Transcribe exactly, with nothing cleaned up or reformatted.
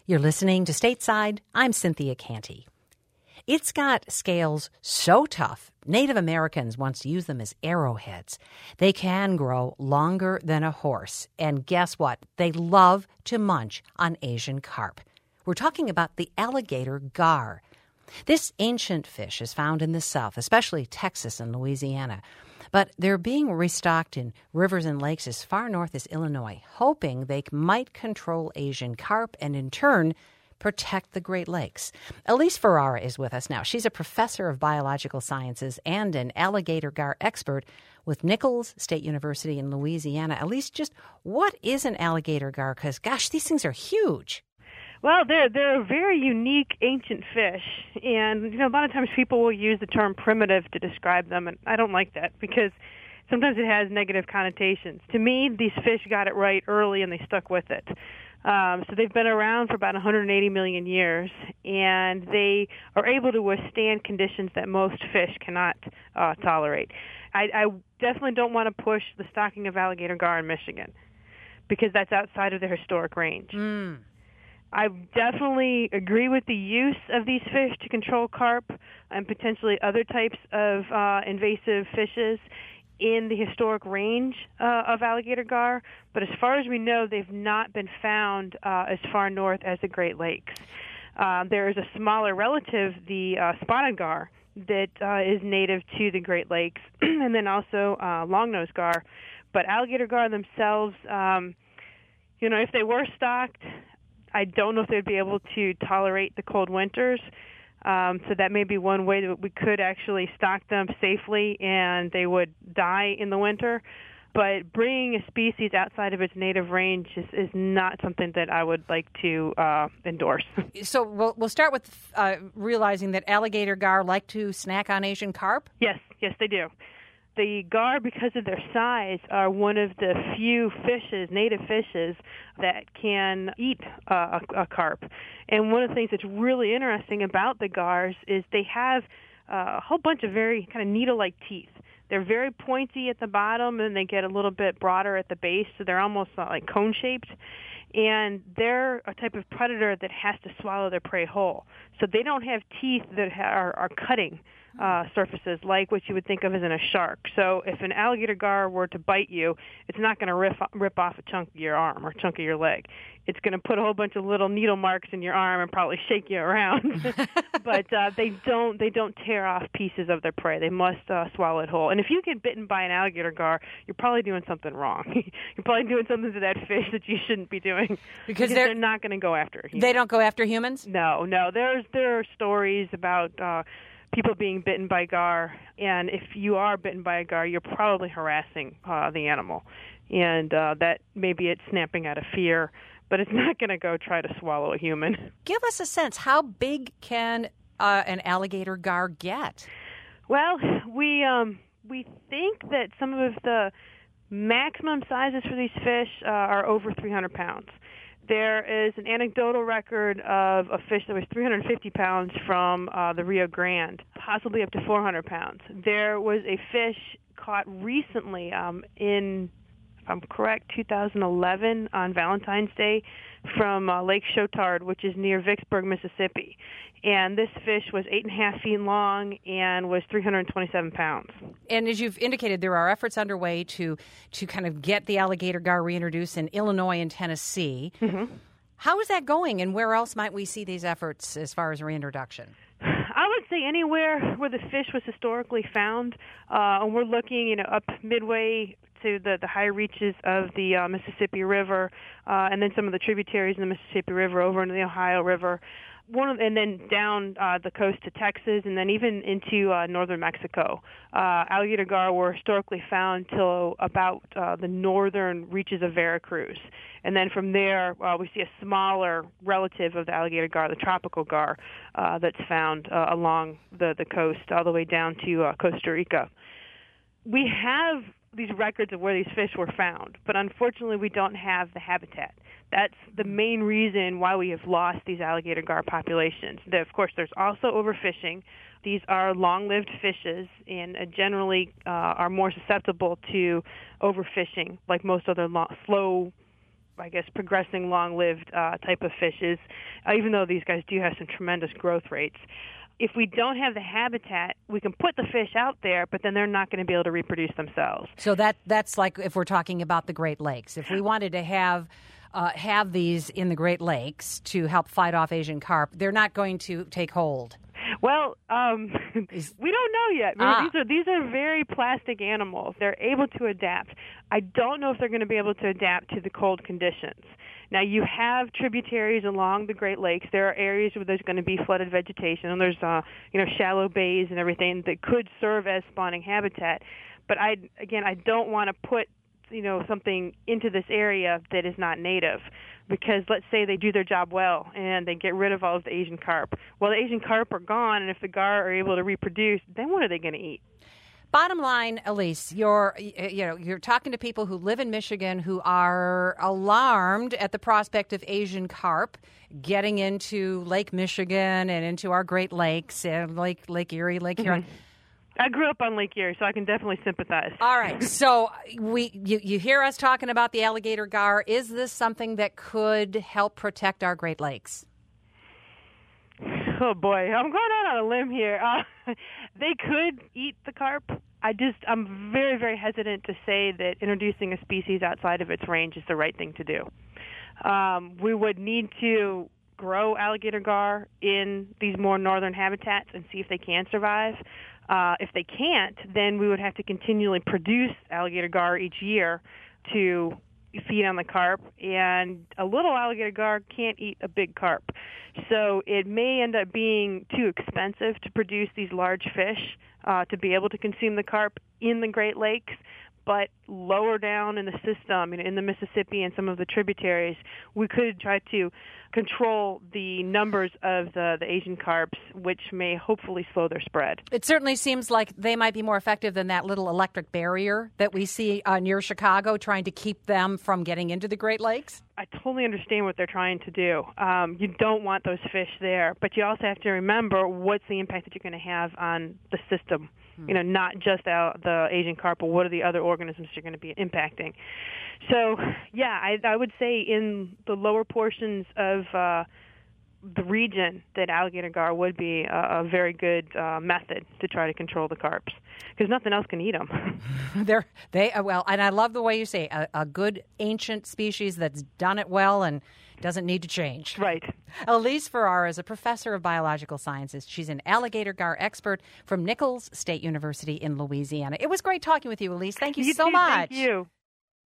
You're listening to Stateside. I'm Cynthia Canty. It's got scales so tough, Native Americans once used them as arrowheads. They can grow longer than a horse. And guess what? They love to munch on Asian carp. We're talking about the alligator gar. This ancient fish is found in the South, especially Texas and Louisiana. But they're being restocked in rivers and lakes as far north as Illinois, hoping they might control Asian carp and, in turn, protect the Great Lakes. Elise Ferrara is with us now. She's a professor of biological sciences and an alligator gar expert with Nichols State University in Louisiana. Elise, just what is an alligator gar? Because, gosh, these things are huge. Well, they're they're a very unique ancient fish, and you know a lot of times people will use the term primitive to describe them, and I don't like that because sometimes it has negative connotations. To me, these fish got it right early, and they stuck with it. Um, so they've been around for about one hundred eighty million years, and they are able to withstand conditions that most fish cannot uh, tolerate. I, I definitely don't want to push the stocking of alligator gar in Michigan because that's outside of their historic range. Mm. I definitely agree with the use of these fish to control carp and potentially other types of uh, invasive fishes in the historic range uh, of alligator gar, but as far as we know, they've not been found uh, as far north as the Great Lakes. Uh, there is a smaller relative, the uh, spotted gar, that uh, is native to the Great Lakes, and then also uh, long-nosed gar. But alligator gar themselves, um, you know, if they were stocked, I don't know if they'd be able to tolerate the cold winters, um, so that may be one way that we could actually stock them safely and they would die in the winter. But bringing a species outside of its native range is, is not something that I would like to uh, endorse. So we'll, we'll start with uh, realizing that alligator gar like to snack on Asian carp? Yes, yes, they do. The gar, because of their size, are one of the few fishes, native fishes, that can eat uh, a, a carp. And one of the things that's really interesting about the gars is they have uh, a whole bunch of very kind of needle-like teeth. They're very pointy at the bottom, and they get a little bit broader at the base, so they're almost uh, like cone-shaped. And they're a type of predator that has to swallow their prey whole. So they don't have teeth that are, are cutting Uh, surfaces like what you would think of as in a shark. So if an alligator gar were to bite you, it's not going to rip, rip off a chunk of your arm or a chunk of your leg. It's going to put a whole bunch of little needle marks in your arm and probably shake you around. But uh, they don't they don't tear off pieces of their prey. They must uh, swallow it whole. And if you get bitten by an alligator gar, you're probably doing something wrong. You're probably doing something to that fish that you shouldn't be doing because, because they're, they're not going to go after humans. They don't go after humans? No, no. There's there are stories about Uh, people being bitten by gar, and if you are bitten by a gar, you're probably harassing uh, the animal, and uh, that maybe it's snapping out of fear, but it's not going to go try to swallow a human. Give us a sense. How big can uh, an alligator gar get? Well, we um, we think that some of the maximum sizes for these fish uh, are over three hundred pounds. There is an anecdotal record of a fish that was three hundred fifty pounds from uh, the Rio Grande, possibly up to four hundred pounds. There was a fish caught recently um, in, if I'm correct, two thousand eleven on Valentine's Day from uh, Lake Chotard, which is near Vicksburg, Mississippi. And this fish was eight and a half feet long and was three hundred twenty-seven pounds. And as you've indicated, there are efforts underway to to kind of get the alligator gar reintroduced in Illinois and Tennessee. Mm-hmm. How is that going, and where else might we see these efforts as far as reintroduction? I would say anywhere where the fish was historically found, uh, and we're looking, you know, up midway to the, the high reaches of the uh, Mississippi River, uh, and then some of the tributaries in the Mississippi River over into the Ohio River. One of, and then down uh, the coast to Texas, and then even into uh, northern Mexico. Uh, alligator gar were historically found till about uh, the northern reaches of Veracruz. And then from there, uh, we see a smaller relative of the alligator gar, the tropical gar, uh, that's found uh, along the, the coast all the way down to uh, Costa Rica. We have these records of where these fish were found, but unfortunately we don't have the habitat. That's the main reason why we have lost these alligator gar populations. The, of course, there's also overfishing. These are long-lived fishes and uh, generally uh, are more susceptible to overfishing, like most other lo- slow I guess, progressing, long-lived uh, type of fishes, uh, even though these guys do have some tremendous growth rates. If we don't have the habitat, we can put the fish out there, but then they're not going to be able to reproduce themselves. So that that's like if we're talking about the Great Lakes. If we wanted to have uh, have these in the Great Lakes to help fight off Asian carp, they're not going to take hold. Well, um, we don't know yet. Ah. These are these are very plastic animals. They're able to adapt. I don't know if they're going to be able to adapt to the cold conditions. Now, you have tributaries along the Great Lakes. There are areas where there's going to be flooded vegetation, and there's uh, you know shallow bays and everything that could serve as spawning habitat. But I again, I don't want to put you know something into this area that is not native. Because let's say they do their job well and they get rid of all of the Asian carp. Well, the Asian carp are gone, and if the gar are able to reproduce, then what are they going to eat? Bottom line, Elise, you're you know you're talking to people who live in Michigan who are alarmed at the prospect of Asian carp getting into Lake Michigan and into our Great Lakes, and Lake Lake Erie, Lake Huron. Mm-hmm. I grew up on Lake Erie, so I can definitely sympathize. All right. So we you, you hear us talking about the alligator gar. Is this something that could help protect our Great Lakes? Oh, boy. I'm going out on a limb here. Uh, they could eat the carp. I just, I'm very, very hesitant to say that introducing a species outside of its range is the right thing to do. Um, we would need to grow alligator gar in these more northern habitats and see if they can survive. Uh, if they can't, then we would have to continually produce alligator gar each year to feed on the carp, and a little alligator gar can't eat a big carp. So it may end up being too expensive to produce these large fish uh, to be able to consume the carp in the Great Lakes. But lower down in the system, you know, in the Mississippi and some of the tributaries, we could try to control the numbers of the, the Asian carps, which may hopefully slow their spread. It certainly seems like they might be more effective than that little electric barrier that we see uh, near Chicago, trying to keep them from getting into the Great Lakes. I totally understand what they're trying to do. Um, you don't want those fish there, but you also have to remember what's the impact that you're going to have on the system. Hmm. You know, not just out the Asian carp, but what are the other organisms you're going to be impacting. So, yeah, I, I would say in the lower portions of uh, the region that alligator gar would be a, a very good uh, method to try to control the carps, because nothing else can eat them. They're they uh, well, and I love the way you say a, a good ancient species that's done it well and doesn't need to change. Right. Elise Ferrar is a professor of biological sciences. She's an alligator gar expert from Nichols State University in Louisiana. It was great talking with you, Elise. Thank you, you so too. much. Thank you.